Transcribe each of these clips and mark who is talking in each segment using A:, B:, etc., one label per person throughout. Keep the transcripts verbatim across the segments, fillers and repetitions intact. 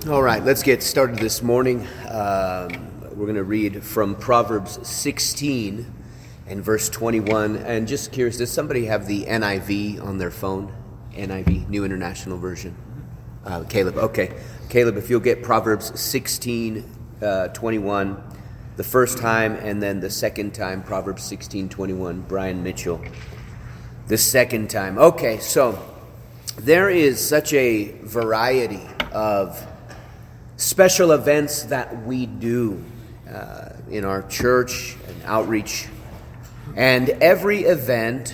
A: All right, let's get started this morning. Um, we're going to read from Proverbs sixteen and verse twenty-one. And just curious, does somebody have the N I V on their phone? N I V, New International Version. Uh, Caleb, okay. Caleb, if you'll get Proverbs sixteen, uh, twenty-one the first time, and then the second time, Proverbs sixteen, twenty-one, Brian Mitchell, the second time. Okay, so there is such a variety of special events that we do uh, in our church and outreach. And every event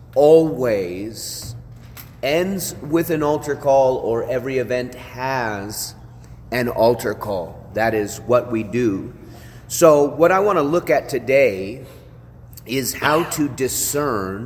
A: always ends with an altar call, or every event has an altar call. That is what we do. So what I want to look at today is how to discern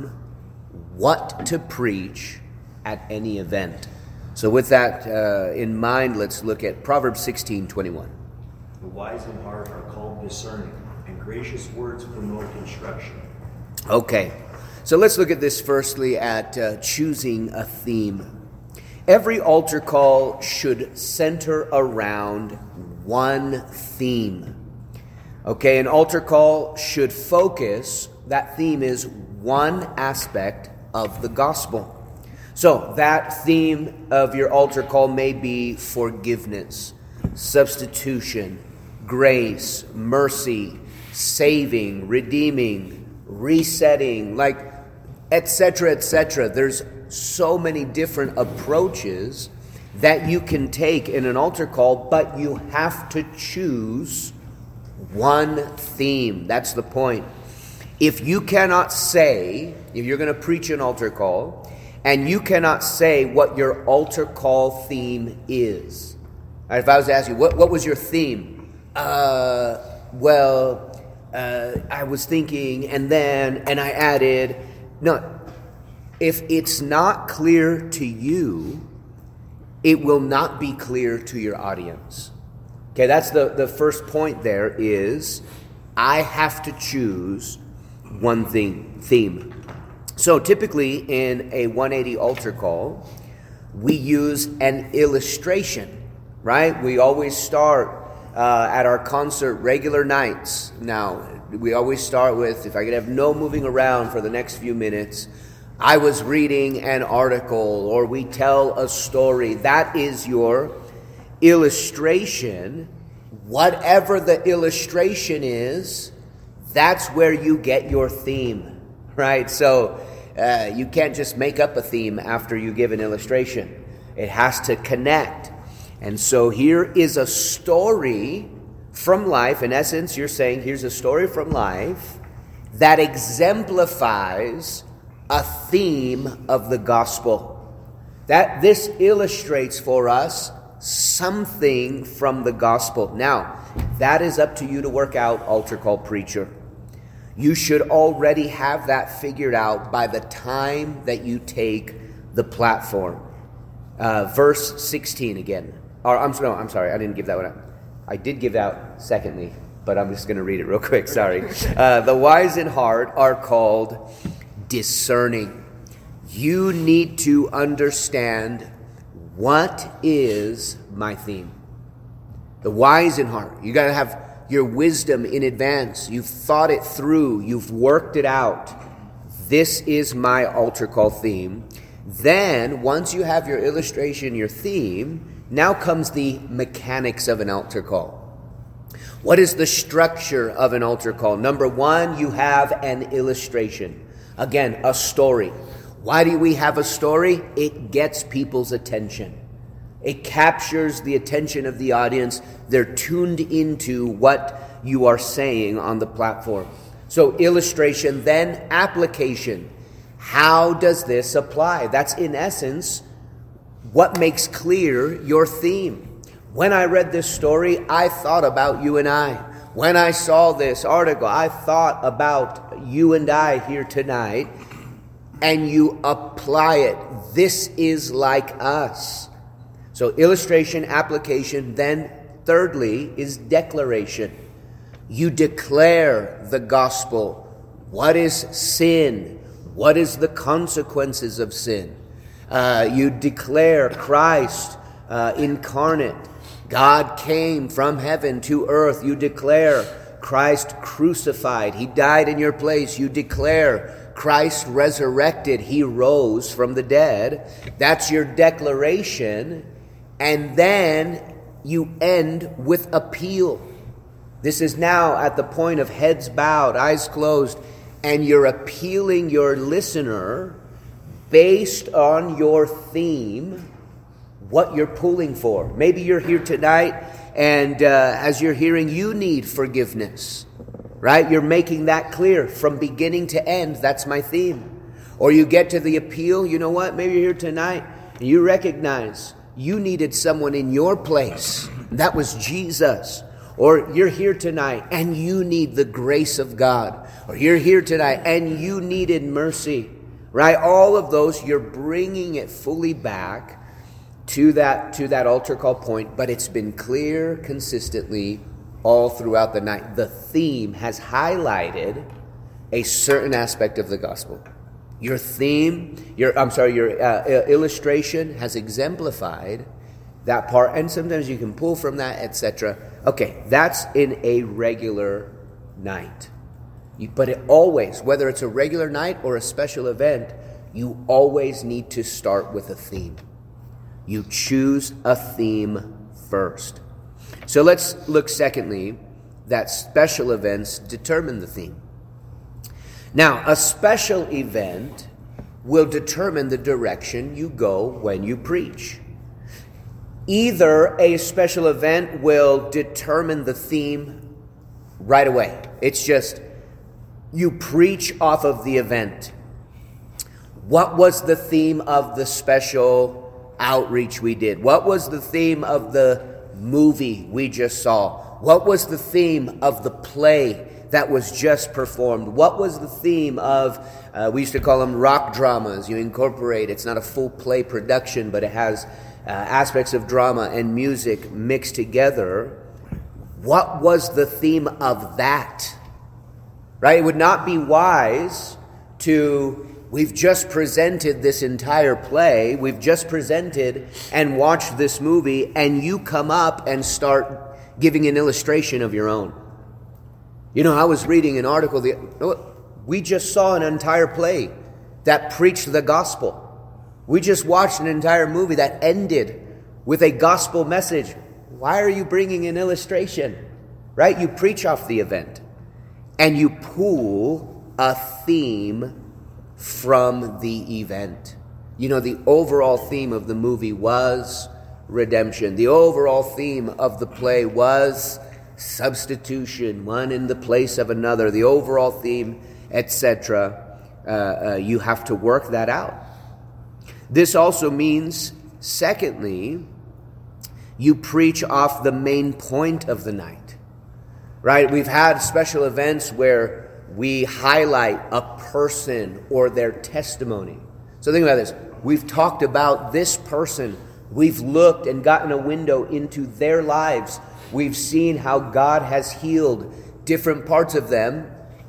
A: what to preach at any event. So with that uh, in mind, let's look at Proverbs sixteen, twenty-one.
B: The wise in heart are called discerning, and gracious words promote instruction.
A: Okay, so let's look at this firstly at uh, choosing a theme. Every altar call should center around one theme. Okay, an altar call should focus, that theme is one aspect of the gospel. So that theme of your altar call may be forgiveness, substitution, grace, mercy, saving, redeeming, resetting, like et cetera, et cetera. There's so many different approaches that you can take in an altar call, but you have to choose one theme. That's the point. If you cannot say, if you're going to preach an altar call, and you cannot say what your altar call theme is. Right, if I was to ask you, what, what was your theme? Uh, well, uh, I was thinking, and then, and I added. No, if it's not clear to you, it will not be clear to your audience. Okay, that's the, the first point there is, I have to choose one thing, theme. So typically in a one eighty altar call, we use an illustration, right? We always start uh, at our concert regular nights. Now, we always start with, if I could have no moving around for the next few minutes, I was reading an article, or we tell a story. That is your illustration. Whatever the illustration is, that's where you get your theme. Right, so uh, you can't just make up a theme after you give an illustration. It has to connect. And so here is a story from life. In essence, you're saying here's a story from life that exemplifies a theme of the gospel. That this illustrates for us something from the gospel. Now, that is up to you to work out, altar call preacher. You should already have that figured out by the time that you take the platform. Uh, verse sixteen again. Or, I'm, no, I'm sorry, I didn't give that one out. I did give out secondly, but I'm just going to read it real quick, sorry. Uh, the wise in heart are called discerning. You need to understand, what is my theme? The wise in heart. You got to have your wisdom in advance. You've thought it through. You've worked it out. This is my altar call theme. Then, once you have your illustration, your theme, now comes the mechanics of an altar call. What is the structure of an altar call? Number one, you have an illustration. Again, a story. Why do we have a story? It gets people's attention. It captures the attention of the audience. They're tuned into what you are saying on the platform. So illustration, then application. How does this apply? That's in essence what makes clear your theme. When I read this story, I thought about you and I. When I saw this article, I thought about you and I here tonight. And you apply it. This is like us. So illustration, application, then thirdly is declaration. You declare the gospel. What is sin? What is the consequences of sin? Uh, you declare Christ uh, incarnate. God came from heaven to earth. You declare Christ crucified. He died in your place. You declare Christ resurrected. He rose from the dead. That's your declaration. And then you end with appeal. This is now at the point of heads bowed, eyes closed, and you're appealing your listener based on your theme, what you're pulling for. Maybe you're here tonight, and uh, as you're hearing, you need forgiveness, right? You're making that clear from beginning to end. That's my theme. Or you get to the appeal. You know what? Maybe you're here tonight, and you recognize you needed someone in your place. That was Jesus. Or you're here tonight and you need the grace of God. Or you're here tonight and you needed mercy. Right? All of those, you're bringing it fully back to that, to that altar call point. But it's been clear consistently all throughout the night. The theme has highlighted a certain aspect of the gospel. Your theme, your I'm sorry, your uh, illustration has exemplified that part, and sometimes you can pull from that, et cetera. Okay, that's in a regular night. You, but it always, whether it's a regular night or a special event, you always need to start with a theme. You choose a theme first. So let's look secondly, that special events determine the theme. Now, a special event will determine the direction you go when you preach. Either a special event will determine the theme right away. It's just you preach off of the event. What was the theme of the special outreach we did? What was the theme of the movie we just saw? What was the theme of the play that was just performed? What was the theme of, uh, we used to call them rock dramas. You incorporate, it's not a full play production, but it has uh, aspects of drama and music mixed together. What was the theme of that? Right? It would not be wise to, we've just presented this entire play, we've just presented and watched this movie, and you come up and start giving an illustration of your own. You know, I was reading an article, the, we just saw an entire play that preached the gospel. We just watched an entire movie that ended with a gospel message. Why are you bringing an illustration? Right? You preach off the event. And you pull a theme from the event. You know, the overall theme of the movie was redemption. The overall theme of the play was substitution, one in the place of another. The overall theme, et cetera. Uh, uh, you have to work that out. This also means, secondly, you preach off the main point of the night. Right? We've had special events where we highlight a person or their testimony. So think about this. We've talked about this person. We've looked and gotten a window into their lives. We've seen how God has healed different parts of them.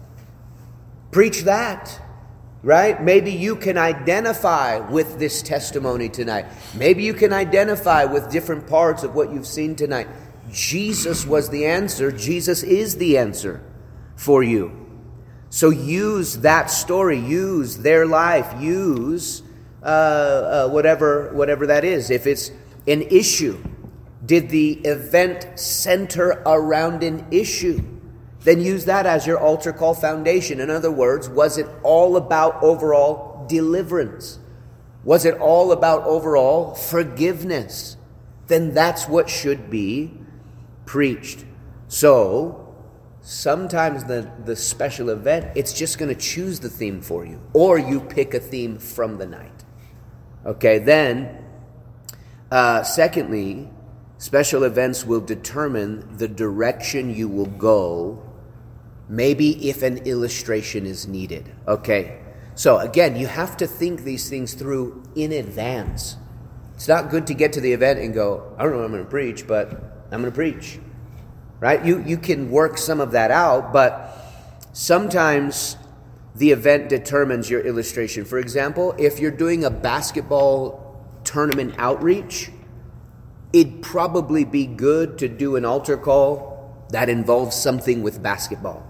A: Preach that. Right? Maybe you can identify with this testimony tonight. Maybe you can identify with different parts of what you've seen tonight. Jesus was the answer. Jesus is the answer for you. So use that story. Use their life. Use uh, uh, whatever, whatever that is. If it's an issue, did the event center around an issue? Then use that as your altar call foundation. In other words, was it all about overall deliverance? Was it all about overall forgiveness? Then that's what should be preached. So, sometimes the, the special event, it's just going to choose the theme for you. Or you pick a theme from the night. Okay, then, uh, secondly, special events will determine the direction you will go. Maybe if an illustration is needed. Okay, so again, you have to think these things through in advance. It's not good to get to the event and go, I don't know what I'm going to preach, but I'm going to preach. Right? You, you can work some of that out, but sometimes the event determines your illustration. For example, if you're doing a basketball tournament outreach, it'd probably be good to do an altar call that involves something with basketball,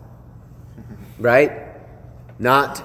A: right? Not,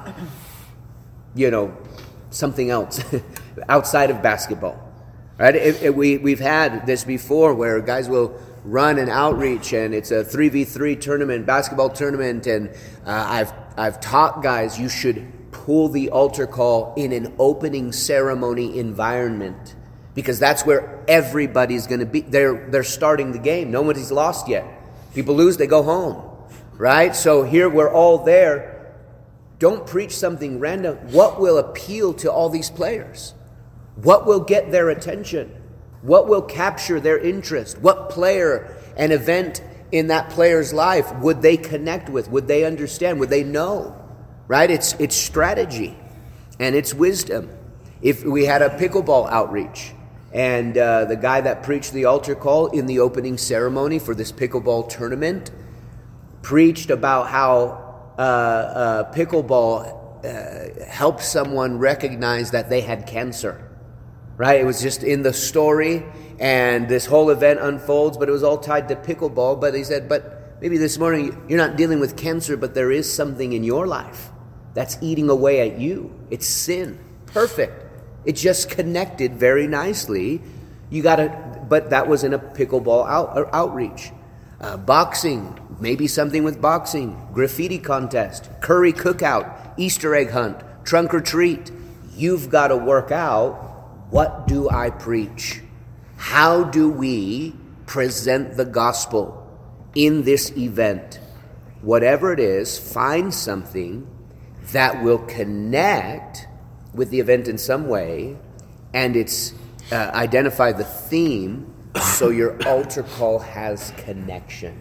A: you know, something else outside of basketball, right? It, it, we, we've had this before where guys will run an outreach and it's a three v three tournament, basketball tournament, and uh, I've I've taught guys you should pull the altar call in an opening ceremony environment, because that's where everybody's going to be. They're they're starting the game. Nobody's lost yet. People lose, they go home, right? So here we're all there. Don't preach something random. What will appeal to all these players? What will get their attention? What will capture their interest? What player and event in that player's life would they connect with? Would they understand? Would they know? Right? It's it's strategy and it's wisdom. If we had a pickleball outreach and uh, the guy that preached the altar call in the opening ceremony for this pickleball tournament preached about how uh, uh, pickleball uh, helped someone recognize that they had cancer. Right? It was just in the story, and this whole event unfolds, but it was all tied to pickleball. But he said, but maybe this morning you're not dealing with cancer, but there is something in your life that's eating away at you. It's sin. Perfect. It just connected very nicely. You got to, but that was in a pickleball out, outreach. Uh, boxing, maybe something with boxing, graffiti contest, curry cookout, Easter egg hunt, trunk or treat. You've got to work out, what do I preach? How do we present the gospel in this event? Whatever it is, find something that will connect with the event in some way, and it's uh, identify the theme so your altar call has connection,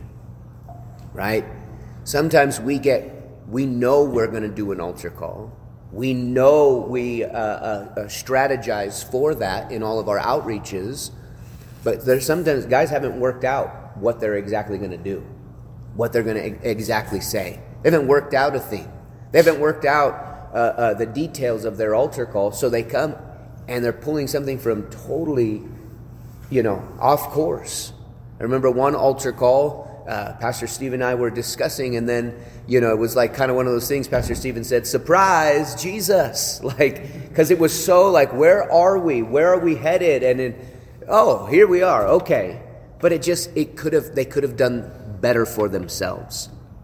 A: right? Sometimes we get, we know we're going to do an altar call. We know we uh, uh, uh, strategize for that in all of our outreaches, but there's sometimes guys haven't worked out what they're exactly going to do, what they're going to e- exactly say. They haven't worked out a theme. They haven't worked out uh, uh, the details of their altar call, so they come and they're pulling something from totally, you know, off course. I remember one altar call, uh, Pastor Steve and I were discussing, and then, you know, it was like kind of one of those things. Pastor Stephen said, surprise, Jesus. Like, because it was so like, where are we? Where are we headed? And then, oh, here we are. Okay. But it just, it could have, they could have done better for themselves.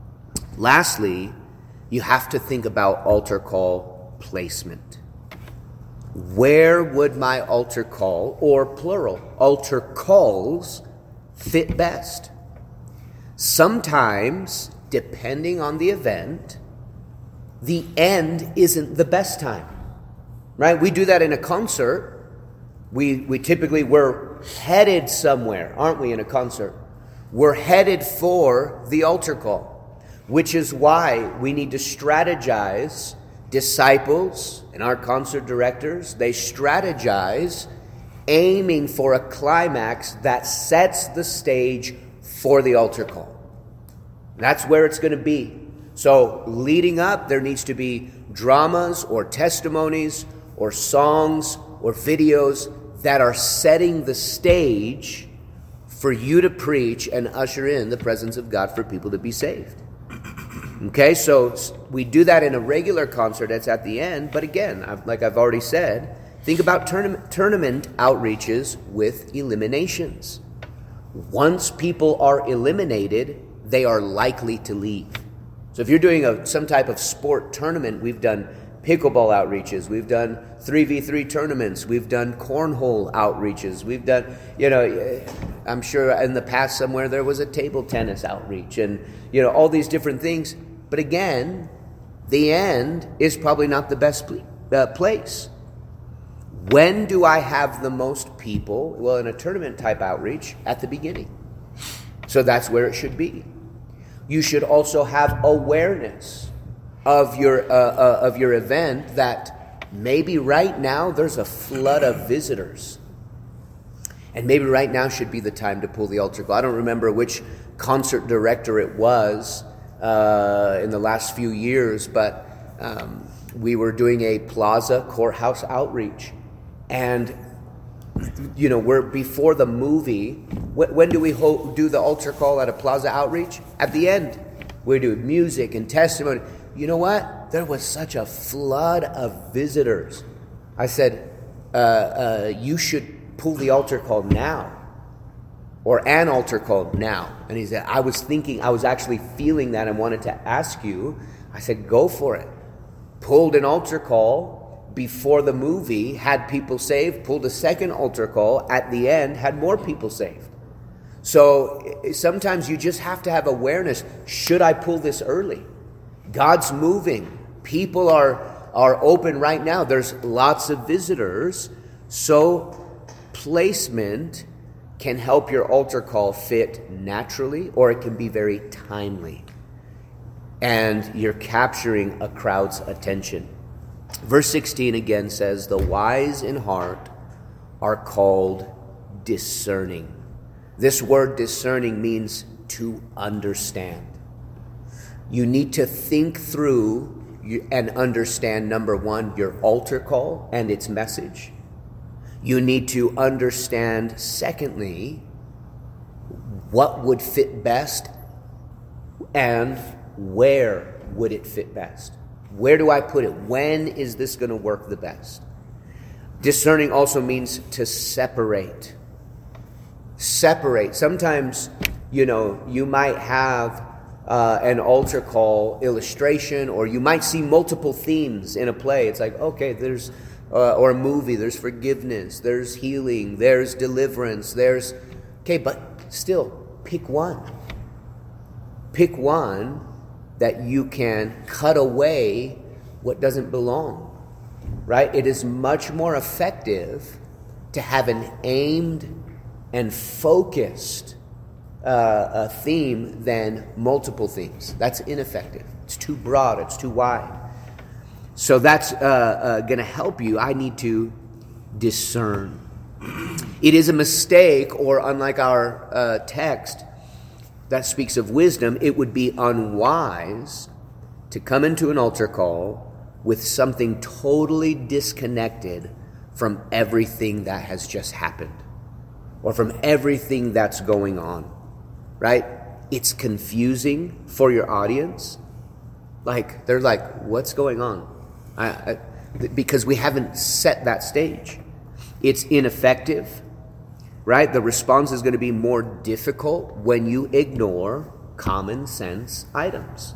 A: Lastly, you have to think about altar call placement. Where would my altar call, or plural, altar calls, fit best? Sometimes, depending on the event, the end isn't the best time, right? We do that in a concert. We we typically, we're headed somewhere, aren't we, in a concert? We're headed for the altar call, which is why we need to strategize. Disciples and our concert directors, they strategize aiming for a climax that sets the stage for the altar call. That's where it's going to be. So leading up, there needs to be dramas or testimonies or songs or videos that are setting the stage for you to preach and usher in the presence of God for people to be saved. Okay, so we do that in a regular concert that's at the end. But again, I've, like I've already said, think about tournament, tournament outreaches with eliminations. Once people are eliminated, they are likely to leave. So if you're doing a, some type of sport tournament, we've done pickleball outreaches, we've done three v three tournaments, we've done cornhole outreaches, we've done, you know, I'm sure in the past somewhere there was a table tennis outreach and, you know, all these different things. But again, the end is probably not the best uh, place. When do I have the most people? Well, in a tournament type outreach, at the beginning. So that's where it should be. You should also have awareness of your uh, uh, of your event that maybe right now there's a flood of visitors. And maybe right now should be the time to pull the altar call. I don't remember which concert director it was uh, in the last few years, but um, we were doing a Plaza Courthouse outreach. And you know, we're before the movie. When do we ho- do the altar call at a Plaza Outreach? At the end. We do music and testimony. You know what? There was such a flood of visitors. I said, uh, uh, you should pull the altar call now. Or an altar call now. And he said, I was thinking, I was actually feeling that and wanted to ask you. I said, go for it. Pulled an altar call before the movie, had people saved. Pulled a second altar call at the end, had more people saved. So sometimes you just have to have awareness. Should I pull this early? God's moving. People are, are open right now. There's lots of visitors. So placement can help your altar call fit naturally, or it can be very timely. And you're capturing a crowd's attention. Verse sixteen again says, the wise in heart are called discerning. This word discerning means to understand. You need to think through and understand, number one, your altar call and its message. You need to understand, secondly, what would fit best and where would it fit best. Where do I put it? When is this going to work the best? Discerning also means to separate. Separate. Sometimes, you know, you might have uh, an altar call illustration, or you might see multiple themes in a play. It's like, okay, there's Uh, or a movie, there's forgiveness, there's healing, there's deliverance, there's... Okay, but still, pick one. Pick one that you can cut away what doesn't belong, right? It is much more effective to have an aimed and focused uh, a theme than multiple themes. That's ineffective. It's too broad, it's too wide. So that's uh, uh, going to help you. I need to discern. It is a mistake, or unlike our uh, text that speaks of wisdom, it would be unwise to come into an altar call with something totally disconnected from everything that has just happened, or from everything that's going on, right? It's confusing for your audience. Like, they're like, what's going on? I, I, because we haven't set that stage. It's ineffective, right? The response is going to be more difficult when you ignore common sense items.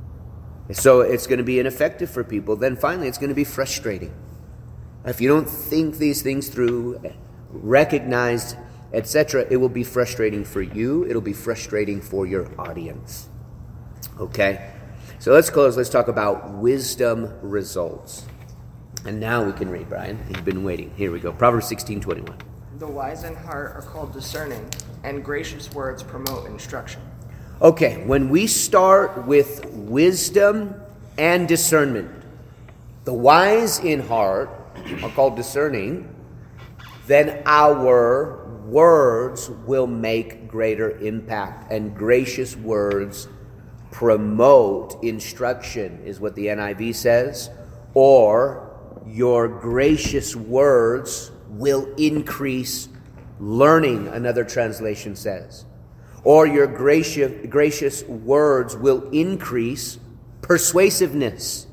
A: So it's going to be ineffective for people. Then finally, it's going to be frustrating. If you don't think these things through, recognize, et cetera, it will be frustrating for you. It'll be frustrating for your audience. Okay? So let's close. Let's talk about wisdom results. And now we can read, Brian. You've been waiting. Here we go. Proverbs sixteen twenty-one.
C: The wise in heart are called discerning, and gracious words promote instruction.
A: Okay, when we start with wisdom and discernment, the wise in heart are called discerning, then our words will make greater impact, and gracious words promote instruction, is what the N I V says, or your gracious words will increase learning, another translation says, or your gracious, gracious words will increase persuasiveness,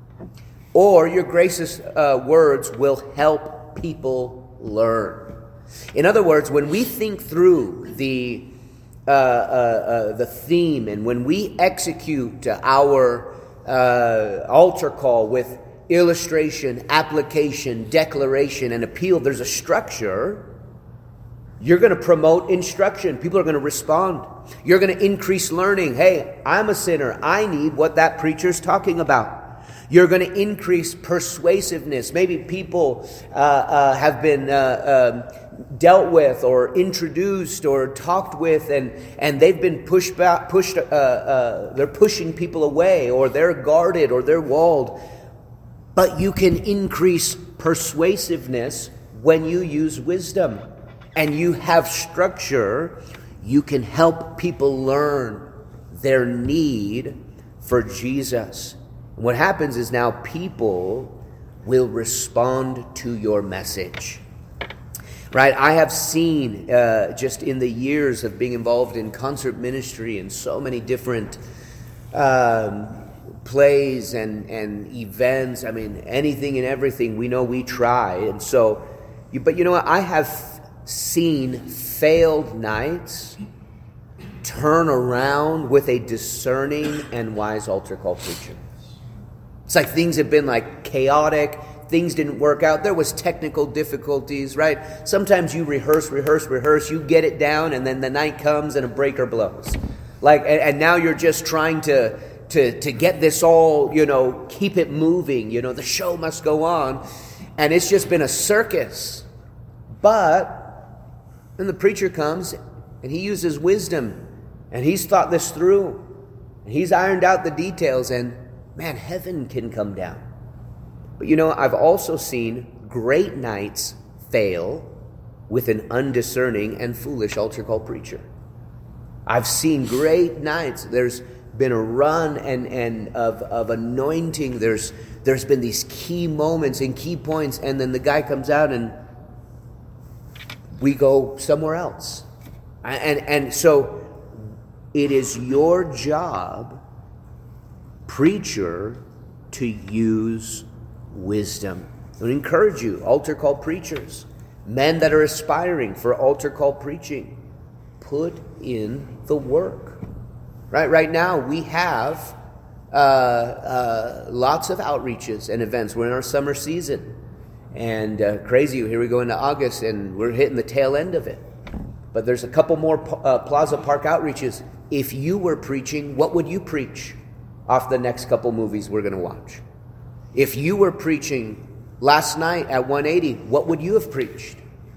A: or your gracious uh, words will help people learn. In other words, when we think through the Uh, uh, uh, the theme, and when we execute uh, our uh, altar call with illustration, application, declaration, and appeal, there's a structure. You're going to promote instruction. People are going to respond. You're going to increase learning. Hey, I'm a sinner. I need what that preacher's talking about. You're going to increase persuasiveness. Maybe people uh, uh, have been uh, um, dealt with or introduced or talked with, and, and they've been pushed back, pushed, uh, uh, they're pushing people away, or they're guarded, or they're walled. But you can increase persuasiveness when you use wisdom and you have structure. You can help people learn their need for Jesus. And what happens is now people will respond to your message. Right? I have seen uh, just in the years of being involved in concert ministry and so many different um, plays and, and events. I mean, anything and everything we know we try. And so, you, but you know what? I have seen failed nights turn around with a discerning and wise altar call preacher. It's like things have been like chaotic. Things didn't work out. There was technical difficulties, right? Sometimes you rehearse, rehearse, rehearse. You get it down, and then the night comes and a breaker blows. Like, and, and now you're just trying to, to, to get this all, you know, keep it moving. You know, the show must go on. And it's just been a circus. But then the preacher comes, and he uses wisdom. And he's thought this through. And he's ironed out the details, and man, heaven can come down. But you know, I've also seen great nights fail with an undiscerning and foolish altar call preacher. I've seen great nights. There's been a run and, and of, of anointing. There's there's been these key moments and key points, and then the guy comes out and we go somewhere else. And and so it is your job, preacher, to use wisdom. I would encourage you, altar call preachers, men that are aspiring for altar call preaching, put in the work. Right, right now we have uh, uh, lots of outreaches and events. We're in our summer season, and uh, crazy. Here we go into August, and we're hitting the tail end of it. But there's a couple more uh, Plaza Park outreaches. If you were preaching, what would you preach off the next couple movies we're going to watch? If you were preaching last night at one eighty, what would you have preached?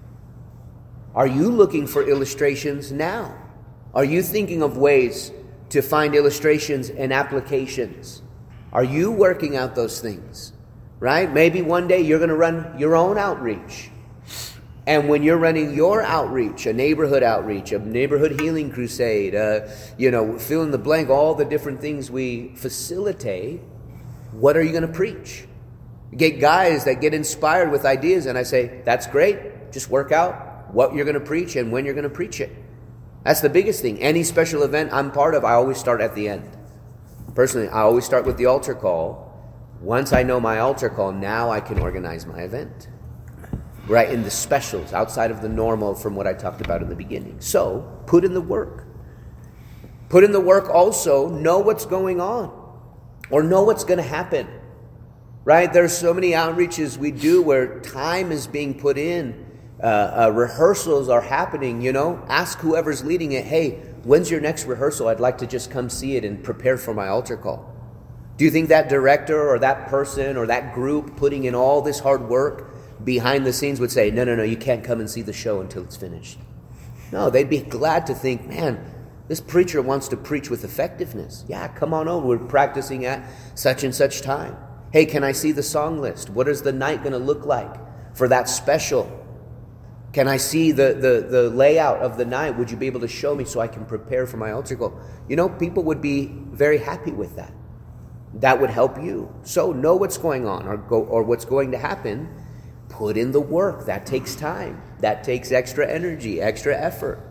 A: Are you looking for illustrations now? Are you thinking of ways to find illustrations and applications? Are you working out those things? Right? Maybe one day you're going to run your own outreach. And when you're running your outreach, a neighborhood outreach, a neighborhood healing crusade, uh, you know, fill in the blank, all the different things we facilitate, what are you going to preach? You get guys that get inspired with ideas, and I say, that's great. Just work out what you're going to preach and when you're going to preach it. That's the biggest thing. Any special event I'm part of, I always start at the end. Personally, I always start with the altar call. Once I know my altar call, now I can organize my event. Right, in the specials, outside of the normal from what I talked about in the beginning. So, put in the work. Put in the work also, know what's going on. Or know what's going to happen. Right, there's so many outreaches we do where time is being put in. Uh, uh, rehearsals are happening, you know. Ask whoever's leading it, hey, when's your next rehearsal? I'd like to just come see it and prepare for my altar call. Do you think that director or that person or that group putting in all this hard work behind the scenes would say, no, no, no, you can't come and see the show until it's finished? No, they'd be glad to think, man, this preacher wants to preach with effectiveness. Yeah, come on over. We're practicing at such and such time. Hey, can I see the song list? What is the night going to look like for that special? Can I see the, the, the layout of the night? Would you be able to show me so I can prepare for my altar call? You know, people would be very happy with that. That would help you. So know what's going on or go or what's going to happen. Put in the work. That takes time. That takes extra energy, extra effort.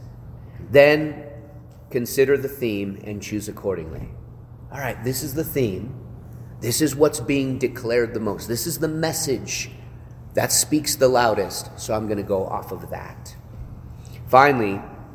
A: Then consider the theme and choose accordingly. All right, this is the theme. This is what's being declared the most. This is the message that speaks the loudest. So I'm going to go off of that. Finally,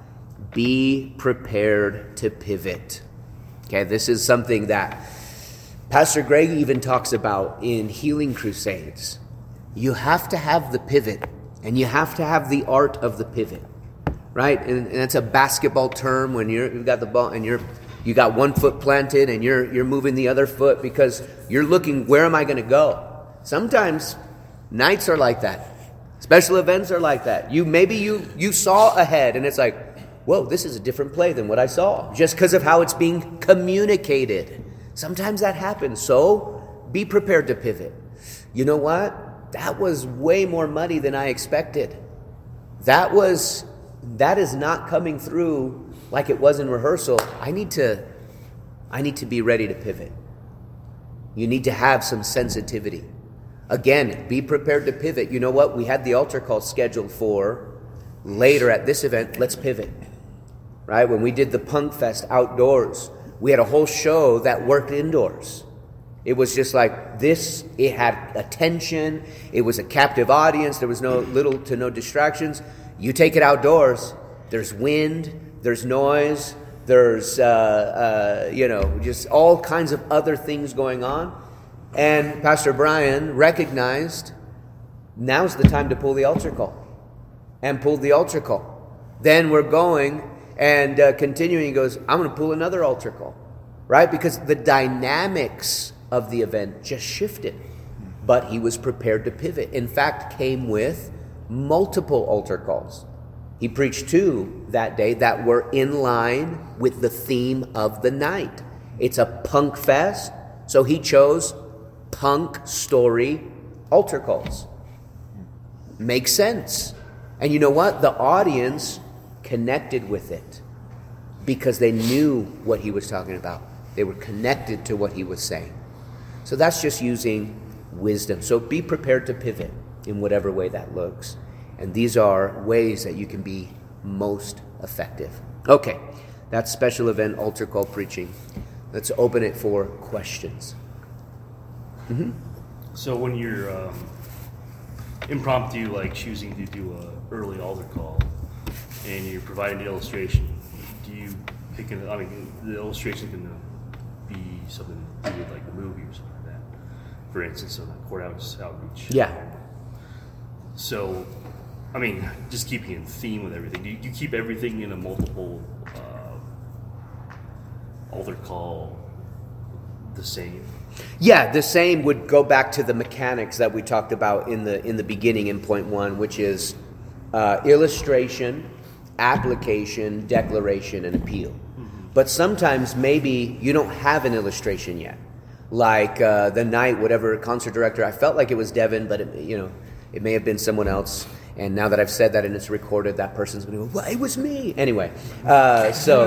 A: be prepared to pivot. Okay, this is something that Pastor Greg even talks about in Healing Crusades. You have to have the pivot, and you have to have the art of the pivot, right? And, and that's a basketball term when you're, you've got the ball and you're you got one foot planted and you're you're moving the other foot because you're looking, where am I going to go? Sometimes nights are like that. Special events are like that. You maybe you you saw ahead and it's like, whoa, this is a different play than what I saw, just because of how it's being communicated. Sometimes that happens. So be prepared to pivot. You know what? That was way more muddy than I expected. That was, that is not coming through like it was in rehearsal. I need to, I need to be ready to pivot. You need to have some sensitivity. Again, be prepared to pivot. You know what? We had the altar call scheduled for later at this event. Let's pivot. Right? When we did the Punk Fest outdoors, we had a whole show that worked indoors. It was just like this. It had attention. It was a captive audience. There was no little to no distractions. You take it outdoors. There's wind. There's noise. There's, uh, uh, you know, just all kinds of other things going on. And Pastor Brian recognized now's the time to pull the altar call. And pulled the altar call. Then we're going and uh, continuing. He goes, I'm going to pull another altar call. Right? Because the dynamics of the event just shifted. But he was prepared to pivot. In fact, came with multiple altar calls. He preached two that day that were in line with the theme of the night. It's a punk fest, so he chose punk story altar calls. Makes sense. And you know what? The audience connected with it because they knew what he was talking about. They were connected to what he was saying. So that's just using wisdom. So be prepared to pivot in whatever way that looks. And these are ways that you can be most effective. Okay, that's special event altar call preaching. Let's open it for questions. Mm-hmm.
D: So when you're um, impromptu, like choosing to do a early altar call, and you're providing the illustration, do you pick an? I mean, the illustration can be something to do with like a movie or something like that. For instance, on a courthouse outreach.
A: Yeah.
D: So, I mean, just keeping in theme with everything. Do you, do you keep everything in a multiple uh, altar call the same?
A: Yeah, the same would go back to the mechanics that we talked about in the in the beginning in point one, which is uh, illustration, application, declaration, and appeal. Mm-hmm. But sometimes maybe you don't have an illustration yet. Like uh, the night, whatever concert director, I felt like it was Devin, but it, you know, it may have been someone else. And now that I've said that and it's recorded, that person's going to go, well, it was me. Anyway, uh, so,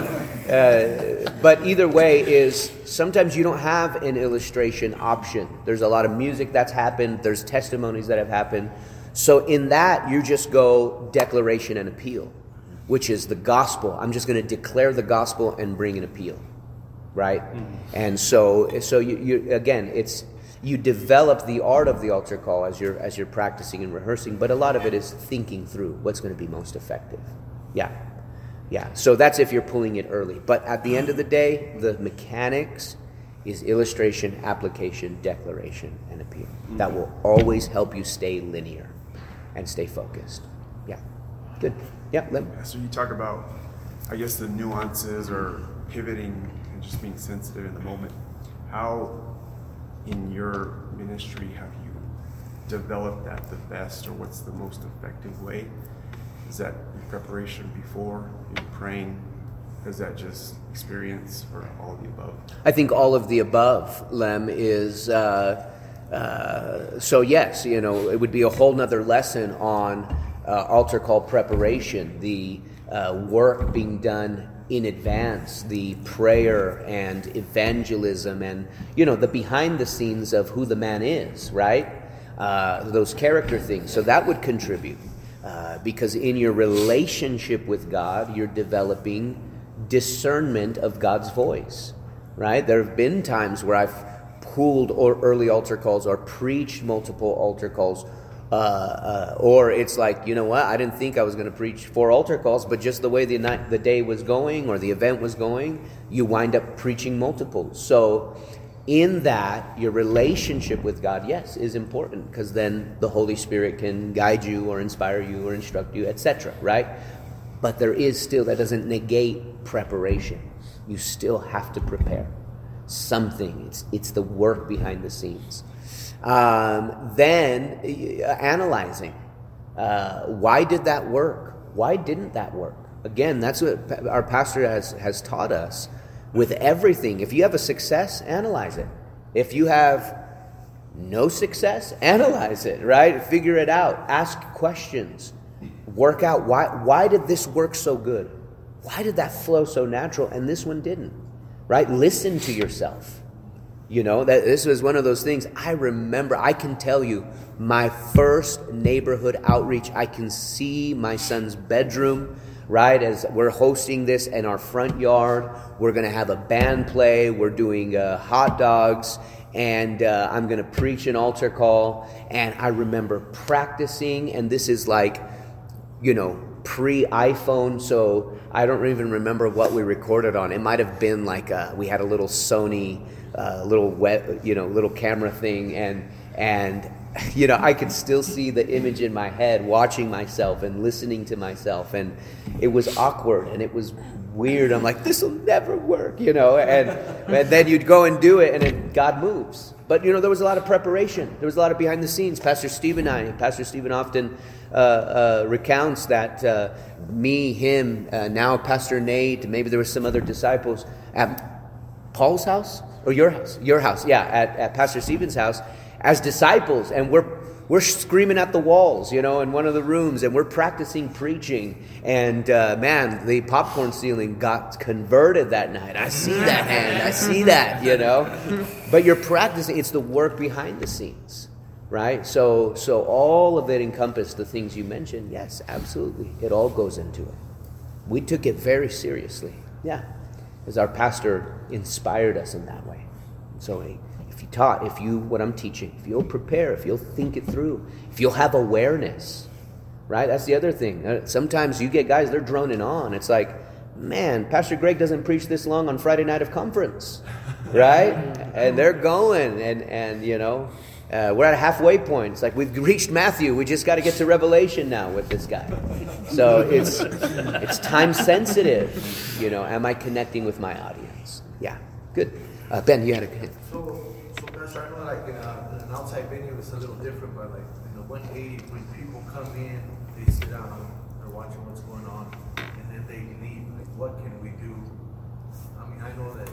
A: uh, but either way is sometimes you don't have an illustration option. There's a lot of music that's happened. There's testimonies that have happened. So in that, you just go declaration and appeal, which is the gospel. I'm just going to declare the gospel and bring an appeal, right? Mm-hmm. And so, so you, you again, it's, you develop the art of the altar call as you're as you're practicing and rehearsing, but a lot of it is thinking through what's going to be most effective. Yeah. Yeah. So that's if you're pulling it early. But at the end of the day, the mechanics is illustration, application, declaration, and appeal. Mm-hmm. That will always help you stay linear and stay focused. Yeah. Good. Yeah, Lim.
E: So you talk about, I guess, the nuances or pivoting and just being sensitive in the moment. How in your ministry have you developed that the best, or what's the most effective way? Is that your preparation before, you praying? Is that just experience, or all of the above?
A: I think all of the above, Lem, is uh, uh, so yes, you know, it would be a whole nother lesson on uh, altar call preparation, the uh, work being done in advance, the prayer and evangelism and, you know, the behind the scenes of who the man is, right? Uh, those character things. So that would contribute uh, because in your relationship with God, you're developing discernment of God's voice, right? There have been times where I've pulled or early altar calls or preached multiple altar calls. Uh, uh, or it's like, you know what, I didn't think I was going to preach four altar calls, but just the way the night, the day was going or the event was going, you wind up preaching multiple. So in that, your relationship with God, yes, is important, because then the Holy Spirit can guide you or inspire you or instruct you, et cetera, right? But there is still, that doesn't negate preparation. You still have to prepare something. It's, it's the work behind the scenes. Um, then uh, analyzing, uh, why did that work? Why didn't that work? Again, that's what our pastor has, has taught us with everything. If you have a success, analyze it. If you have no success, analyze it, right? Figure it out. Ask questions. Work out why, why did this work so good? Why did that flow so natural and this one didn't, right? Listen to yourself. You know, that this was one of those things. I remember, I can tell you, my first neighborhood outreach, I can see my son's bedroom, right, as we're hosting this in our front yard. We're going to have a band play. We're doing uh, hot dogs, and uh, I'm going to preach an altar call. And I remember practicing, and this is like, you know, pre-iPhone, so I don't even remember what we recorded on. It might have been like a, we had a little Sony, uh, little web, you know, little camera thing, and and you know, I could still see the image in my head, watching myself and listening to myself, and it was awkward and it was weird. I'm like, this will never work, you know, and and then you'd go and do it, and then God moves. But you know, there was a lot of preparation. There was a lot of behind the scenes. Pastor Steve and I, Pastor Stephen often uh, uh, recounts that uh, me, him, uh, now Pastor Nate, maybe there were some other disciples at Paul's house or your house, your house, yeah, at, at Pastor Stephen's house as disciples, and we're we're screaming at the walls, you know, in one of the rooms, and we're practicing preaching. And uh, man, the popcorn ceiling got converted that night. I see that hand, I see that, you know. But you're practicing. It's the work behind the scenes, right? So, so all of it encompassed the things you mentioned. Yes, absolutely, it all goes into it. We took it very seriously, yeah, as our pastor inspired us in that way. So. Hey, If you taught, if you, what I'm teaching, if you'll prepare, if you'll think it through, if you'll have awareness, right? That's the other thing. Sometimes you get guys, they're droning on. It's like, man, Pastor Greg doesn't preach this long on Friday night of conference, right? And they're going, and, and you know, uh, we're at a halfway point. It's like, we've reached Matthew. We just got to get to Revelation now with this guy. So it's it's time sensitive. You know, am I connecting with my audience? Yeah, good. Uh, Ben, you had a hit.
F: So, so Pastor, I know like in, a, in an outside venue it's a little different, but like in the one eighty, when people come in, they sit down, they're watching what's going on, and then they leave. Like, what can we do? I mean, I know that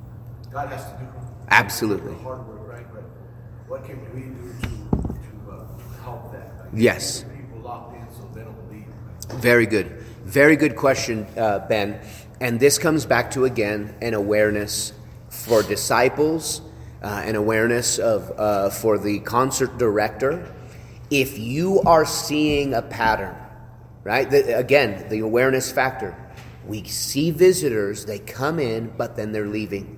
F: God has to do
A: absolutely
F: the hard work, right? But what can we do to to uh, help that? Like,
A: yes.
F: keep people locked in so they don't leave.
A: Very good, very good question, uh, Ben. And this comes back to again an awareness for disciples, uh, an awareness of uh, for the concert director. If you are seeing a pattern, right? The, again, the awareness factor. We see visitors, they come in, but then they're leaving.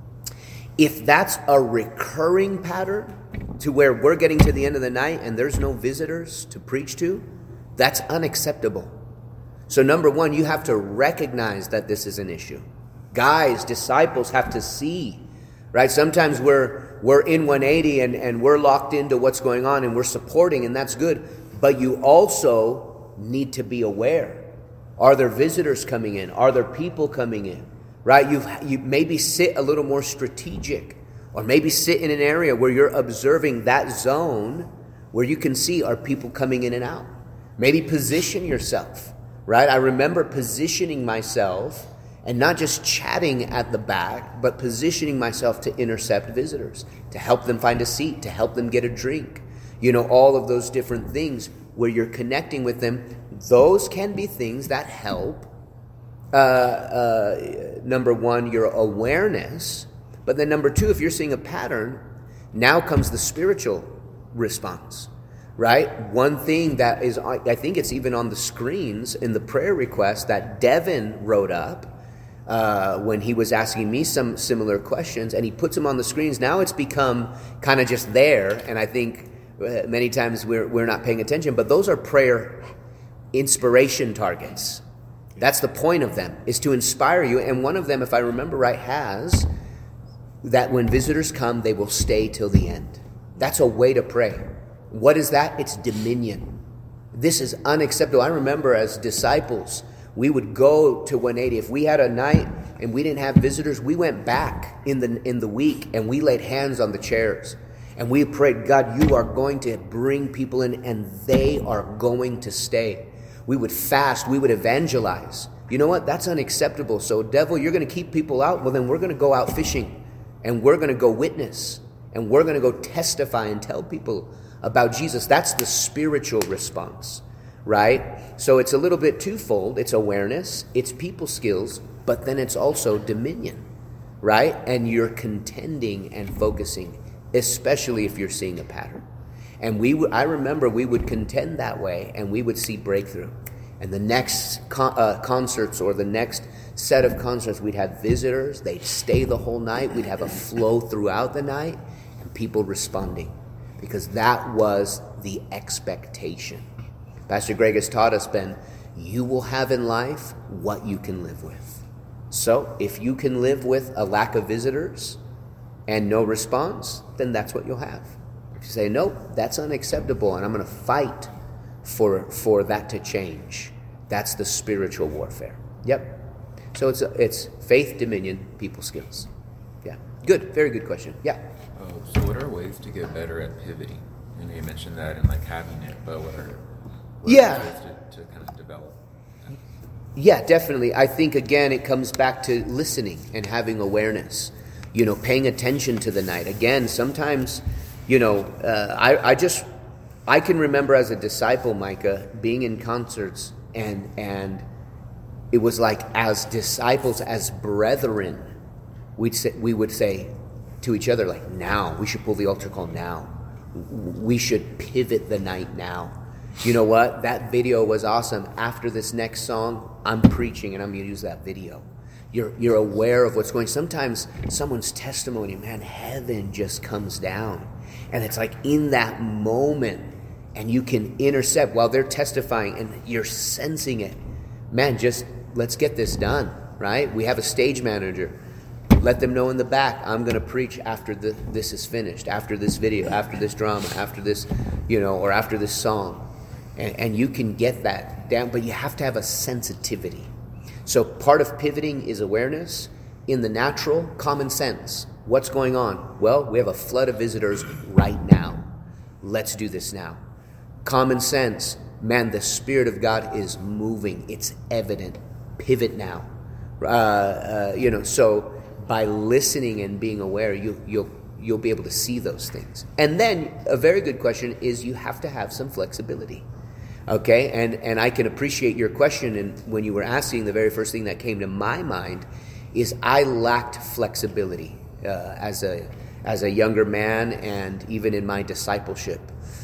A: If that's a recurring pattern to where we're getting to the end of the night and there's no visitors to preach to, that's unacceptable. So number one, you have to recognize that this is an issue. Guys, disciples have to see, right? Sometimes we're we're in one eighty and, and we're locked into what's going on and we're supporting, and that's good. But you also need to be aware. Are there visitors coming in? Are there people coming in? Right? You you maybe sit a little more strategic, or maybe sit in an area where you're observing that zone where you can see, are people coming in and out? Maybe position yourself, right? I remember positioning myself and not just chatting at the back, but positioning myself to intercept visitors, to help them find a seat, to help them get a drink. You know, all of those different things where you're connecting with them. Those can be things that help, uh, uh, number one, your awareness. But then number two, if you're seeing a pattern, now comes the spiritual response, right? One thing that is, I think it's even on the screens in the prayer request that Devin wrote up, Uh, when he was asking me some similar questions, and he puts them on the screens. Now it's become kind of just there, and I think uh, many times we're we're not paying attention, but those are prayer inspiration targets. That's the point of them, is to inspire you. And one of them, if I remember right, has that when visitors come, they will stay till the end. That's a way to pray. What is that? It's dominion. This is unacceptable. I remember as disciples, we would go to one eighty. If we had a night and we didn't have visitors, we went back in the in the week and we laid hands on the chairs. And we prayed, God, you are going to bring people in and they are going to stay. We would fast. We would evangelize. You know what? That's unacceptable. So, devil, you're going to keep people out? Well, then we're going to go out fishing and we're going to go witness and we're going to go testify and tell people about Jesus. That's the spiritual response. Right? So it's a little bit twofold. It's awareness, it's people skills, but then it's also dominion, right? And you're contending and focusing, especially if you're seeing a pattern. And we, w- I remember we would contend that way, and we would see breakthrough. And the next con- uh, concerts or the next set of concerts, we'd have visitors. They'd stay the whole night. We'd have a flow throughout the night, and people responding, because that was the expectation. Pastor Greg has taught us, Ben, you will have in life what you can live with. So if you can live with a lack of visitors and no response, then that's what you'll have. If you say, nope, that's unacceptable, and I'm going to fight for for that to change, that's the spiritual warfare. Yep. So it's it's faith, dominion, people skills. Yeah. Good. Very good question. Yeah.
G: Oh, so what are ways to get better at pivoting? You know, you mentioned that and like having it, but what are, what
A: yeah.
G: are ways to, to kind of develop that?
A: Yeah, definitely. I think, again, it comes back to listening and having awareness, you know, paying attention to the night. Again, sometimes, you know, uh, I, I just, I can remember as a disciple, Micah, being in concerts and, and it was like as disciples, as brethren, we'd say, we would say to each other, like, now, we should pull the altar call now. We should pivot the night now. You know what? That video was awesome. After this next song, I'm preaching and I'm going to use that video. You're you're aware of what's going. Sometimes someone's testimony, man, heaven just comes down. And it's like in that moment, and you can intercept while they're testifying and you're sensing it. Man, just let's get this done, right? We have a stage manager. Let them know in the back, I'm going to preach after the, this is finished, after this video, after this drama, after this, you know, or after this song. And, and you can get that down, but you have to have a sensitivity. So part of pivoting is awareness. In the natural, common sense. What's going on? Well, we have a flood of visitors right now. Let's do this now. Common sense. Man, the Spirit of God is moving. It's evident. Pivot now. Uh, uh, you know, so by listening and being aware, you, you'll you'll be able to see those things. And then a very good question is you have to have some flexibility. Okay, and, and I can appreciate your question, and when you were asking, the very first thing that came to my mind is I lacked flexibility uh, as a as a younger man, and even in my discipleship.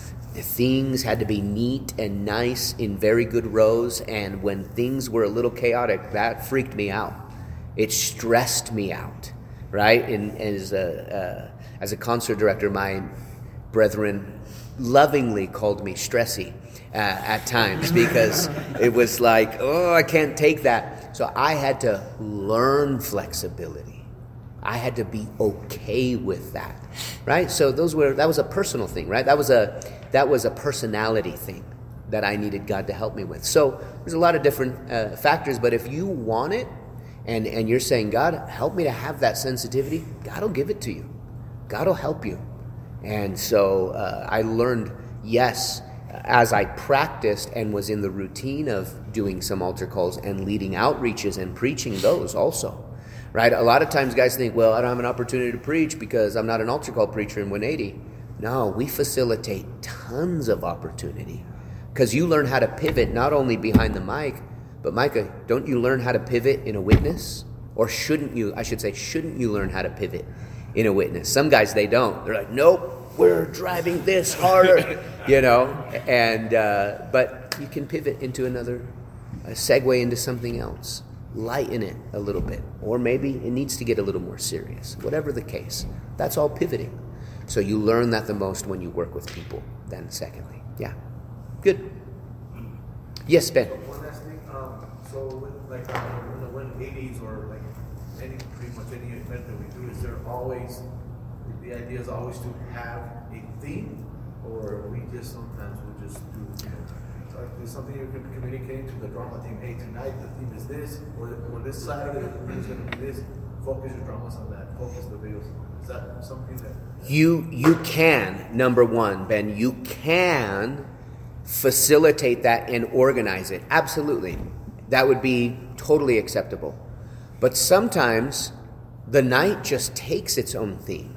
A: Things had to be neat and nice in very good rows, and when things were a little chaotic, that freaked me out. It stressed me out, right? And as a uh, as a concert director, my brethren lovingly called me stressy uh, at times because it was like, oh, I can't take that. So I had to learn flexibility. I had to be okay with that, right? So those were that was a personal thing, right? That was a that was a personality thing that I needed God to help me with. So there's a lot of different uh, factors, but if you want it, and and you're saying, God, help me to have that sensitivity, God will give it to you. God will help you. And so uh, I learned, yes, as I practiced and was in the routine of doing some altar calls and leading outreaches and preaching those also, right? A lot of times guys think, well, I don't have an opportunity to preach because I'm not an altar call preacher in one eighty. No, we facilitate tons of opportunity because you learn how to pivot not only behind the mic, but Micah, don't you learn how to pivot in a witness? Or shouldn't you, I should say, shouldn't you learn how to pivot in a witness? Some guys, they don't. They're like, nope, we're driving this harder, you know. And uh, but you can pivot into another, a segue into something else. Lighten it a little bit. Or maybe it needs to get a little more serious. Whatever the case, that's all pivoting. So you learn that the most when you work with people, then secondly. Yeah. Good. Yes, Ben.
F: One last thing. Um, so, with, like, uh, in the one eighties or like any pretty much any event that we do, is there always the idea is always to have a theme, or we just sometimes we just do, you know, so is something you can communicate to the drama team? Hey, tonight the theme is this, or on this Saturday the theme is going to be this. Focus your dramas on that. Focus the videos. Is that something that
A: you you can, number one, Ben, you can facilitate that and organize it. Absolutely. That would be totally acceptable. But sometimes the night just takes its own theme,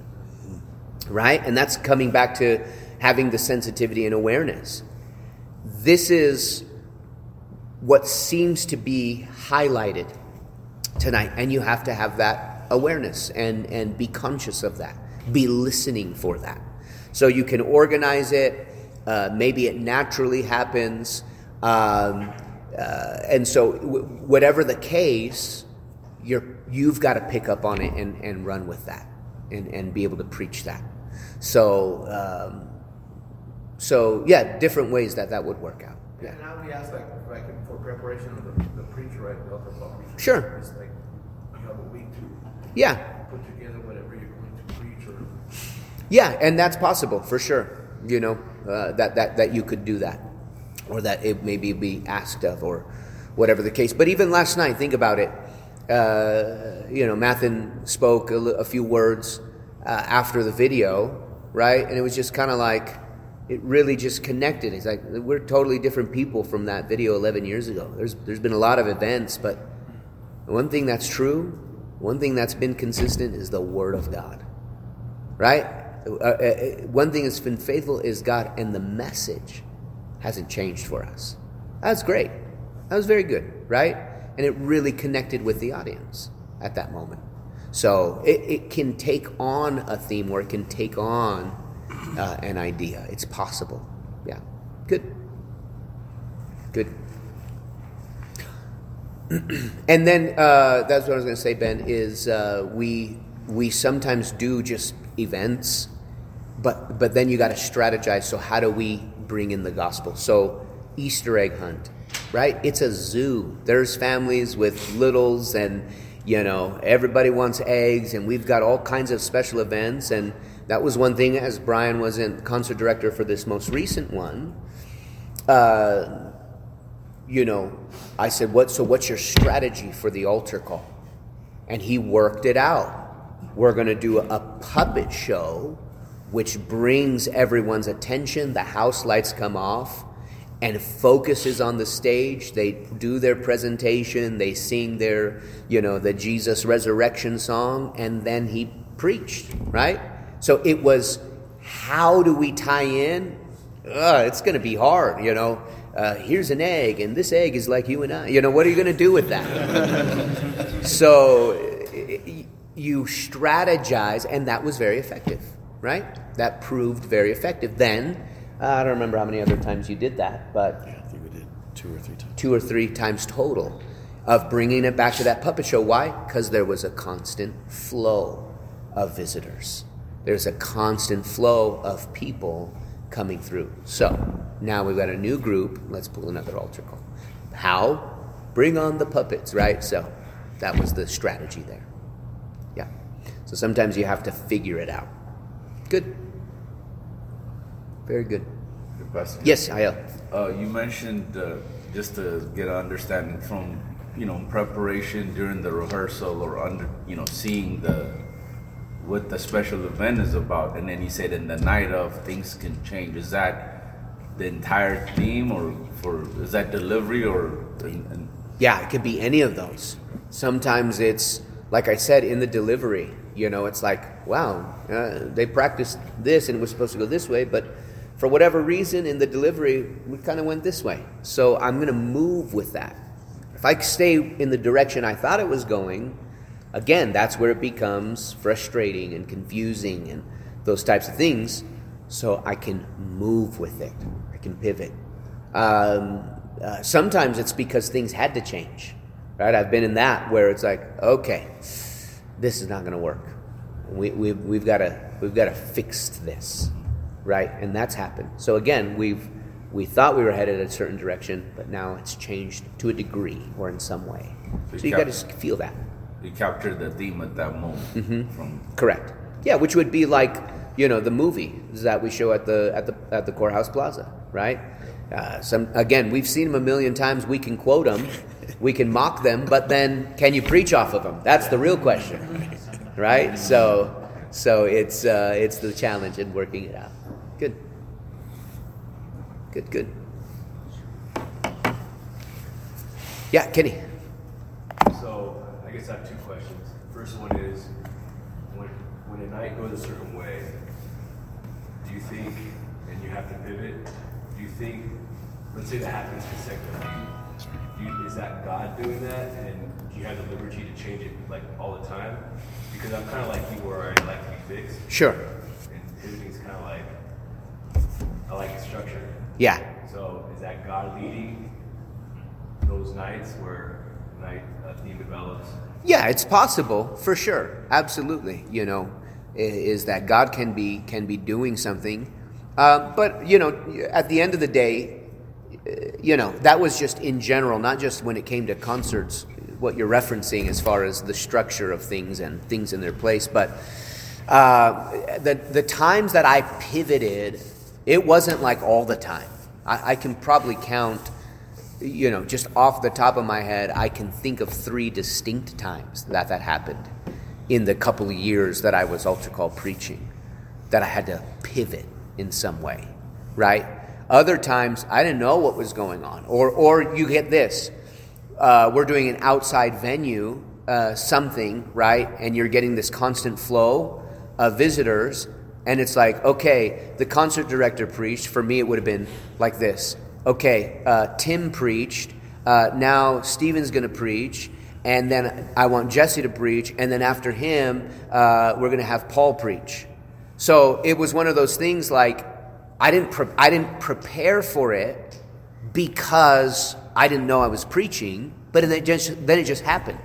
A: right? And that's coming back to having the sensitivity and awareness. This is what seems to be highlighted tonight, and you have to have that that awareness and, and be conscious of that. Be listening for that. So you can organize it. Uh, maybe it naturally happens. Um, uh, and so w- whatever the case, you're, you've got to pick up on it and, and run with that and, and be able to preach that. So, um, so yeah, different ways that that would work out. Yeah.
F: And now we ask, like, like for preparation of the, the preacher, right? The altar call preacher.
A: Sure.
F: It's like you have a week to
A: Yeah.
F: put together whatever you're going to preach, or
A: Yeah, and that's possible for sure. You know, uh, that, that, that you could do that, or that it maybe be asked of, or whatever the case. But even last night, think about it. Uh, you know, Mathen spoke a, a few words uh, after the video, right? And it was just kind of like, it really just connected. It's like, we're totally different people from that video eleven years ago. There's There's been a lot of events, but one thing that's true, one thing that's been consistent is the Word of God, right? Uh, uh, one thing that's been faithful is God, and the message hasn't changed for us. That's great. That was very good, right? And it really connected with the audience at that moment. So it, it can take on a theme, or it can take on uh, an idea. It's possible. Yeah. Good. Good. And then uh, that's what I was going to say, Ben, is uh, we we sometimes do just events, but but then you got to strategize. So how do we bring in the gospel? So Easter egg hunt, right? It's a zoo. There's families with littles, and you know everybody wants eggs, and we've got all kinds of special events. And that was one thing, as Brian was in concert director for this most recent one. Uh, you know, I said, "What? So what's your strategy for the altar call?" And he worked it out. We're going to do a puppet show, which brings everyone's attention. The house lights come off and focuses on the stage. They do their presentation. They sing their, you know, the Jesus Resurrection song. And then he preached, right? So it was, how do we tie in? Ugh, it's going to be hard, you know. Uh, here's an egg, and this egg is like you and I. You know, what are you going to do with that? So you strategize, and that was very effective, right? That proved very effective. Then, uh, I don't remember how many other times you did that, but
H: yeah, I think we did two or three times.
A: Two or three times total of bringing it back to that puppet show. Why? Because there was a constant flow of visitors. There's a constant flow of people coming through. So now we've got a new group. Let's pull another altar call. How? Bring on the puppets, right? So that was the strategy there. Yeah. So sometimes you have to figure it out. Good. Very good.
I: Good question.
A: Yes, Ayel.
I: Uh, you mentioned uh, just to get an understanding from, you know, preparation during the rehearsal, or under, you know, seeing the what the special event is about, and then you said in the night of things can change. Is that the entire theme, or for is that delivery, or? And, and
A: yeah, it could be any of those. Sometimes it's, like I said, in the delivery. You know, it's like, wow, uh, they practiced this and it was supposed to go this way, but for whatever reason in the delivery, we kind of went this way. So I'm going to move with that. If I stay in the direction I thought it was going, again, that's where it becomes frustrating and confusing and those types of things. So I can move with it. I can pivot. Um, uh, sometimes it's because things had to change, right? I've been in that where it's like, okay, this is not going to work. We, we, we've got to we've got to fix this, right? And that's happened. So again, we've we thought we were headed a certain direction, but now it's changed to a degree or in some way. So, so you got to feel that.
I: You captured the theme at that moment.
A: Mm-hmm.
I: From
A: correct. Yeah, which would be like, you know, the movie that we show at the at the at the Courthouse Plaza, right? Uh, some again, we've seen them a million times. We can quote them, we can mock them, but then can you preach off of them? That's the real question, right? So, so it's uh, it's the challenge in working it out. Good, good, good. Yeah, Kenny.
J: So I guess I have two questions. First one is, when when a night goes a certain way, do you think, and you have to pivot, do you think, let's say that happens consecutively, do do you, is that God doing that, and do you have the liberty to change it like all the time? Because I'm kind of like you, where I like to be fixed.
A: Sure.
J: And pivoting's kind of like I like structure.
A: Yeah.
J: So is that God leading those nights where night a theme develops?
A: Yeah, it's possible for sure. Absolutely. You know, i- is that God can be can be doing something, uh, but you know, at the end of the day, uh, you know, that was just in general, not just when it came to concerts. What you're referencing as far as the structure of things and things in their place, but uh, the the times that I pivoted, it wasn't like all the time. I, I can probably count. You know, just off the top of my head, I can think of three distinct times that that happened in the couple of years that I was altar call preaching, that I had to pivot in some way, right? Other times, I didn't know what was going on. Or or you get this, uh, we're doing an outside venue, uh, something, right? And you're getting this constant flow of visitors, and it's like, okay, the concert director preached. For me, it would have been like this. Okay, uh, Tim preached, uh, now Stephen's going to preach, and then I want Jesse to preach, and then after him, uh, we're going to have Paul preach. So it was one of those things like, I didn't pre- I didn't prepare for it because I didn't know I was preaching, but then it just, then it just happened.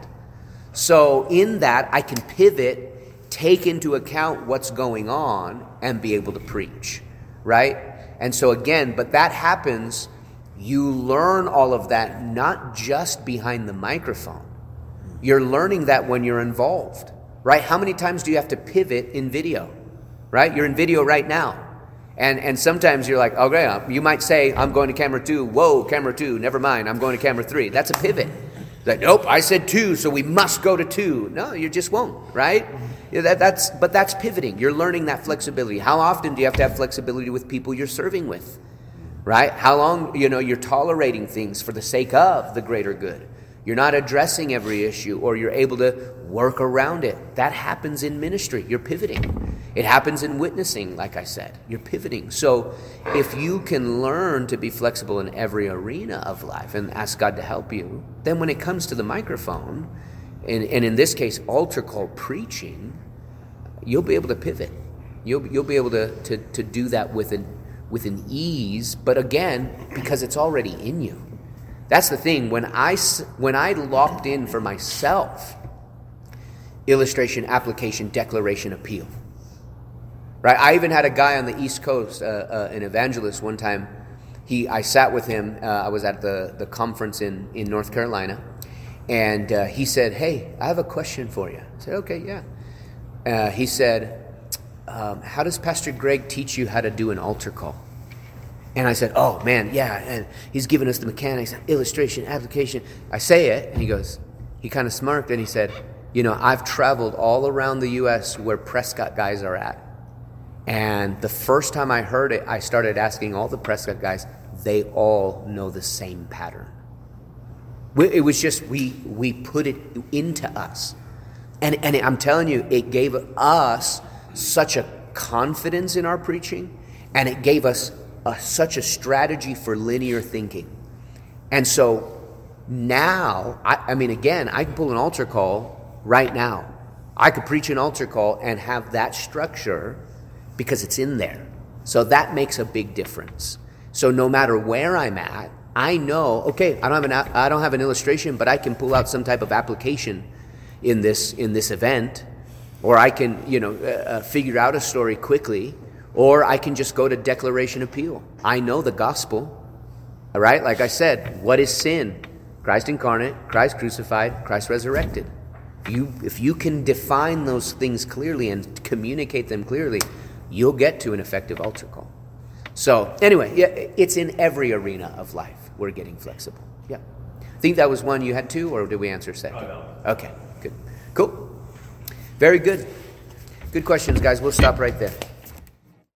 A: So in that, I can pivot, take into account what's going on, and be able to preach, right? And so again, but that happens, you learn all of that not just behind the microphone. You're learning that when you're involved, right? How many times do you have to pivot in video, right? You're in video right now. And and sometimes you're like, okay, you might say, I'm going to camera two. Whoa, camera two, never mind, I'm going to camera three. That's a pivot. Like, nope, I said two, so we must go to two. No, you just won't, right? Yeah, that, that's but that's pivoting. You're learning that flexibility. How often do you have to have flexibility with people you're serving with, right? How long, you know, you're tolerating things for the sake of the greater good. You're not addressing every issue, or you're able to work around it. That happens in ministry. You're pivoting. It happens in witnessing, like I said. You're pivoting. So if you can learn to be flexible in every arena of life and ask God to help you, then when it comes to the microphone, and, and in this case, altar call preaching, you'll be able to pivot. You'll you'll be able to, to, to do that with an, with an ease, but again, because it's already in you. That's the thing. When I, when I locked in for myself, illustration, application, declaration, appeal, right? I even had a guy on the East Coast, uh, uh, an evangelist one time. He, I sat with him. Uh, I was at the, the conference in, in North Carolina. And uh, he said, hey, I have a question for you. I said, okay, yeah. Uh, he said, um, how does Pastor Greg teach you how to do an altar call? And I said, oh, man, yeah. And he's giving us the mechanics, illustration, application. I say it, and he goes, he kind of smirked, and he said, you know, I've traveled all around the U S where Prescott guys are at. And the first time I heard it, I started asking all the Prescott guys, they all know the same pattern. It was just, we we put it into us. And, and I'm telling you, it gave us such a confidence in our preaching, and it gave us a, such a strategy for linear thinking. And so now, I, I mean, again, I can pull an altar call right now. I could preach an altar call and have that structure because it's in there. So that makes a big difference. So no matter where I'm at, I know, okay, I don't have an I don't have an illustration, but I can pull out some type of application in this in this event, or I can, you know, uh, figure out a story quickly, or I can just go to declaration appeal. I know the gospel, all right? Like I said, what is sin? Christ incarnate, Christ crucified, Christ resurrected. You, if you can define those things clearly and communicate them clearly, you'll get to an effective altar call. So anyway, yeah, it's in every arena of life. We're getting flexible. Yeah. I think that was one. You had two, or did we answer second?
J: Oh,
A: no. Okay, good. Cool. Very good. Good questions, guys. We'll stop right there.